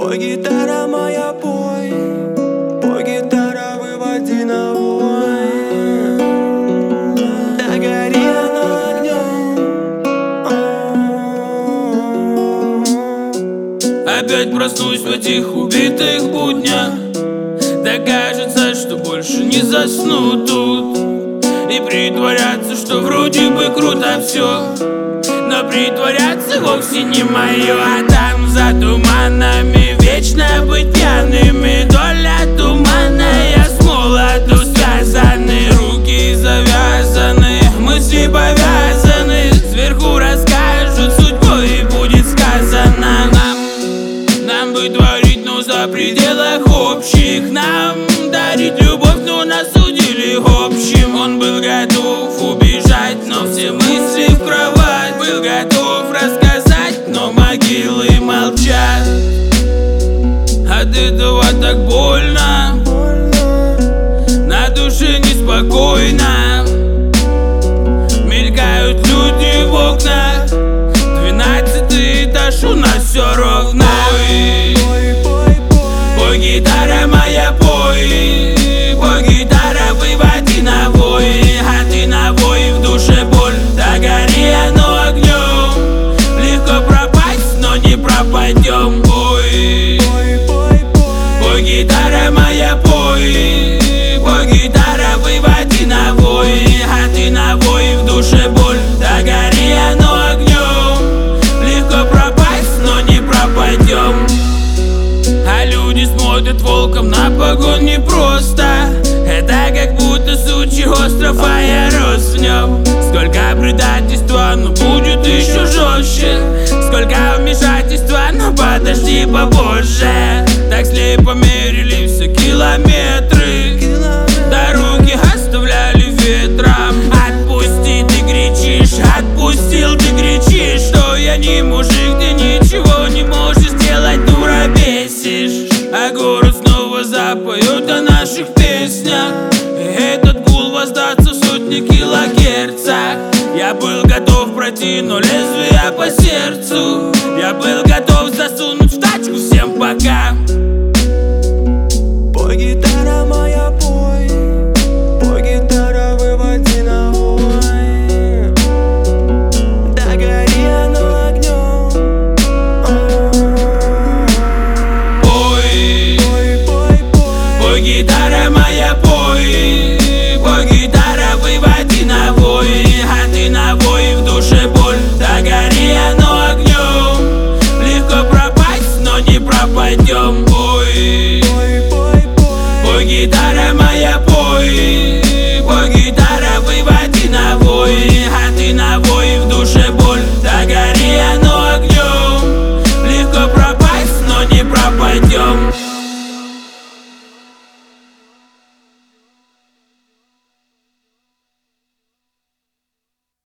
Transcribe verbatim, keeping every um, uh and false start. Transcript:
Пой, гитара моя, пой, пой, гитара, выводи на вой. Да гори оно огнем. Опять проснусь в этих убитых буднях. Да кажется, что больше не засну тут. И притворяться, что вроде бы круто все, но притворяться вовсе не мое. А там за туманами вечно быть пьяными. Доля туманная с молоду связаны. Руки завязаны, мысли повязаны. Сверху расскажут судьбой и будет сказано нам. Нам бы творить, но за пределах общих. Нам дарить любовь, но нас судили общим. Он был готов убежать, но все мысли в кровать. Был готов рассказать, но могилы молчат. От этого так больно, на душе неспокойно. Мелькают люди в окнах. Двенадцатый этаж, у нас все ровно. Пой, гитара моя, пой, пой, гитара, выводи на вой. А ты на вой, в душе боль, да гори оно огнем. Легко пропасть, но не пропадем. Пой, пой, гитара моя, пой, пой, гитара, выводи на вой. А ты на вой, в душе боль, да гори оно огнем. Легко пропасть, но не пропадем. А люди смотрят волком на погон непросто. Это как будто сучий остров, а я рос в нем. Сколько предательства, но будет еще жестче. Сколько вмешательства, но подожди попозже. Так слепо мерили все километры. Дороги оставляли ветром. Отпусти, ты кричишь, отпустил, ты кричишь, что я не мужик, ты ничего не можешь сделать, дура, бесишь. А город снова запоет о наших песнях. И этот гул воздастся в сотни килогерцах. Я был готов пройти, но лезвие по сердцу. Я был готов засунуть в тачку всем пока. Пой, гитара моя, пой, пой, гитара, выводи на вой. Да гори оно огнем. Пой, Пой, пой, пой, пой, гитара моя, пой, пой, гитара, выводи на вой. А ты на вой, в душе боль, да гори оно огнем. Легко пропасть, но не пропадем. Пой, пой, пой, пой, пой, гитара моя, пой,